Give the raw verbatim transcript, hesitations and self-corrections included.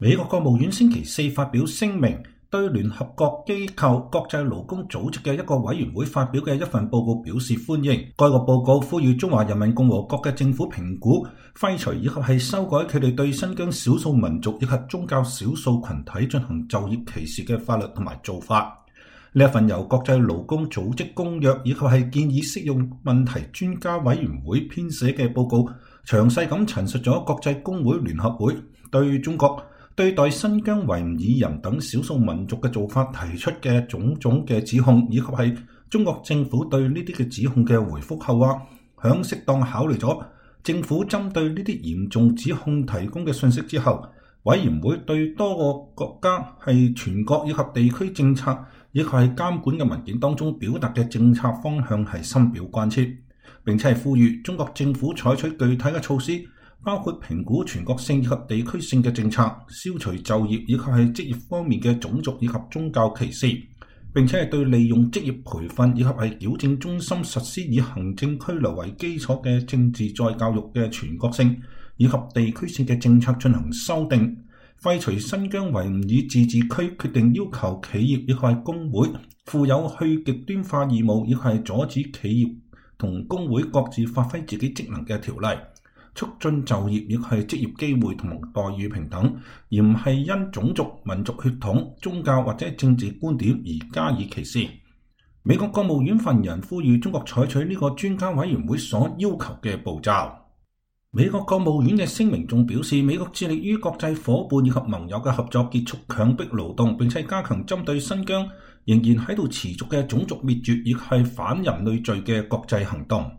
美國國務院星期四發表聲明，對聯合國機構國際勞工組織嘅一個委員會發表嘅一份報告表示歡迎。該個報告呼籲中華人民共和國嘅政府評估、廢除以及係修改佢哋對新疆少數民族以及宗教少數群體進行就業歧視嘅法律同埋做法。呢一份由國際勞工組織公約以及係建議適用問題專家委員會編寫嘅報告，詳細咁陳述咗國際工會聯合會對中國對待新疆維吾爾人等少數民族嘅做法提出嘅種種嘅指控，以及係中國政府對呢啲嘅指控嘅回覆後啊，響適當考慮咗政府針對呢啲嚴重指控提供嘅信息之後，委員會對多個國家係全國以及地區政策以及係監管嘅文件當中表達嘅政策方向係深表關切，並且係呼籲中國政府採取具體嘅措施，包括評估全國性以及地區性嘅政策，消除就業以及係職業方面嘅種族以及宗教歧視，並且係對利用職業培訓以及係矯正中心實施以行政拘留為基礎嘅政治再教育嘅全國性以及地區性嘅政策進行修訂，廢除新疆維吾爾自治區決定要求企業以及係工會負有去極端化義務，以及係阻止企業同工會各自發揮自己職能嘅條例，促進就業亦係職業機會同待遇平等，而唔係因種族、民族血統、宗教或者政治觀點而加以歧視。美國國務院發言人呼籲中國採取呢個專家委員會所要求嘅步驟。美國國務院嘅聲明仲表示，美國致力於國際夥伴以及盟友嘅合作，結束強迫勞動，並且加強針對新疆仍然喺度持續嘅種族滅絕以及反人類罪嘅國際行動。